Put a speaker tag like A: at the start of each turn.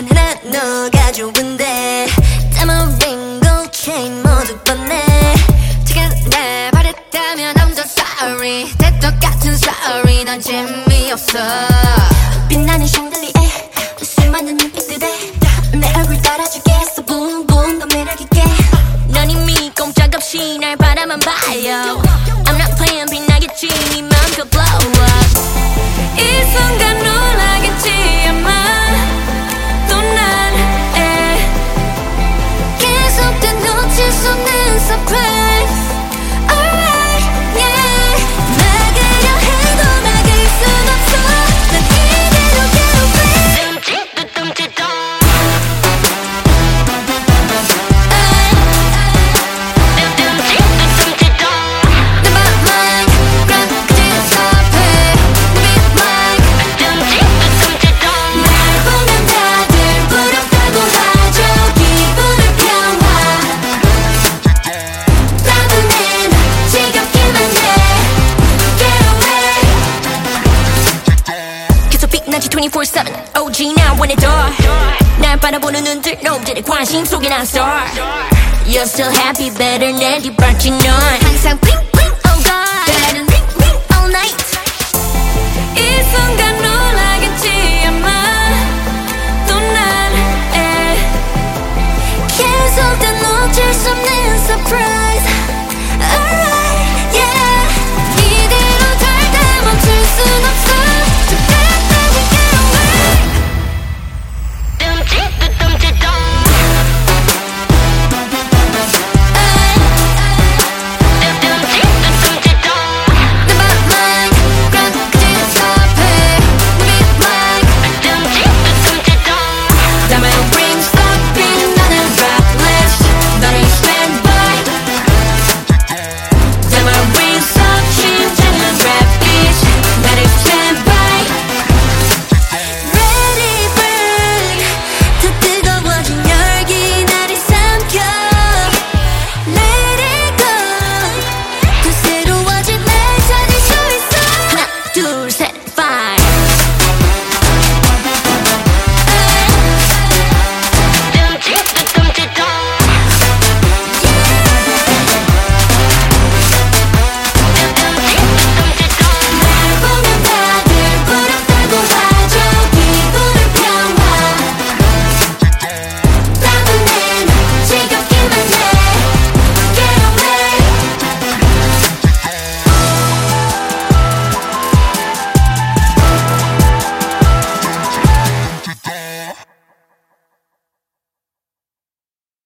A: 난 하나 너가 좋은데 Diamond gold chain 모두 뻗네 지금 날 버렸다면 I'm so sorry 대떡 같은 sorry 난 재미없어 빛나는 샹들리에 수많은 눈빛들에 내 얼굴 따라주겠어 boom boom 더 매력있게 넌 이미 꼼짝없이 날 바라만 봐요 I'm not playing 빛나겠지 네 맘껏 blow up 이 순간 놀라겠지 아마 또 난 계속된 놓칠 수 없는 surprise alright yeah 막으려 해도 막을 순 없어 난 이대로 괴롭해 둠칫도 둠칫도 빛나지 24/7 OG now when it door 날 바라보는 눈들 놈들의 관심 속에 난 star You're still happy better 내 뒷발치 넌 항상 bling bling oh god better ring ring all night 이 순간 놀라겠지 아마 또 난 계속된 놓칠 수 없는 surprise